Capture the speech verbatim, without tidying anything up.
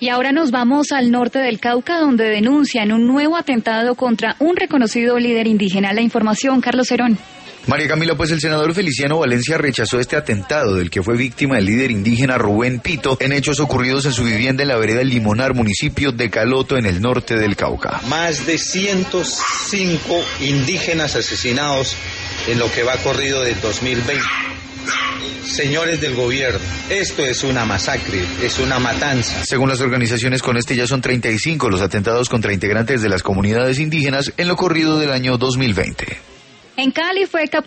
Y ahora nos vamos al norte del Cauca, donde denuncian un nuevo atentado contra un reconocido líder indígena. La información, Carlos Herón. María Camila, pues el senador Feliciano Valencia rechazó este atentado del que fue víctima el líder indígena Rubén Pito en hechos ocurridos en su vivienda en la vereda Limonar, municipio de Caloto, en el norte del Cauca. Más de ciento cinco indígenas asesinados en lo que va corrido del dos mil veinte. Señores del gobierno, esto es una masacre, es una matanza. Según las organizaciones, con este ya son treinta y cinco los atentados contra integrantes de las comunidades indígenas en lo corrido del año dos mil veinte. En Cali fue capturado